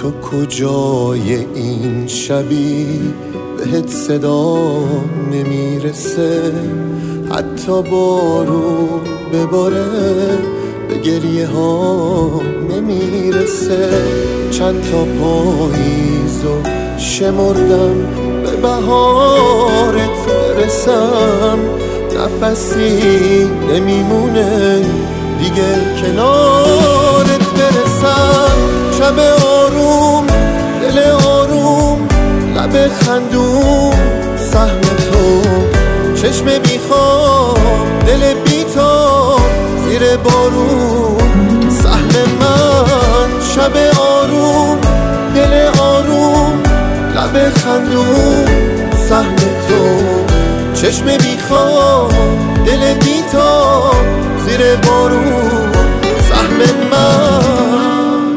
تو کجای این شبی بهت صدا نمیرسه، حتی بارون بباره به گریه ها نمیرسه. چند تا پاییزو شمردم به بهارت برسم، نفسی نمیمونه دیگه کنارت برسم. شب آروم دل آروم لب خندون سهم تو، چشم بیخواب دل بیتاب زیر بارون سهم من. شب آروم دل آروم لب خندون سهم تو، چشم بیخواب دل بیتاب زیر بارون سهم من.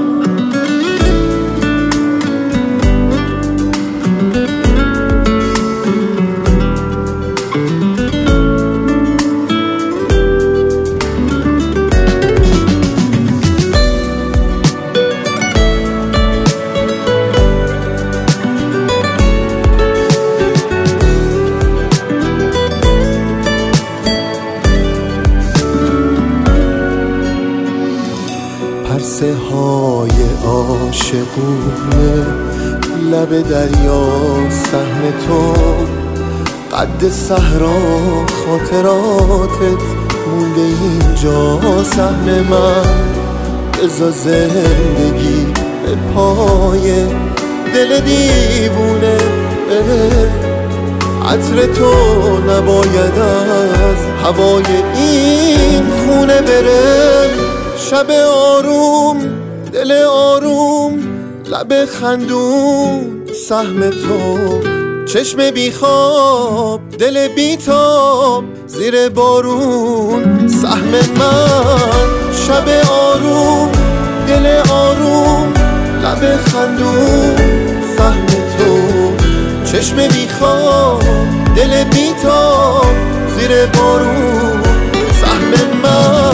پرسه های عاشقونه لب دریا سهم تو، قد صحرا خاطراتت مونده اینجا سهم من. بذار زندگی به پای دل دیوونه بره، عطر تو نباید از هوای این خونه بره. شب آروم دل آروم لب خندون سهم تو، چشم بیخواب دل بیتاب زیر بارون سهم من. شب آروم دل آروم لب خندون سهم تو، چشم بیخواب دل بیتاب زیر بارون سهم من.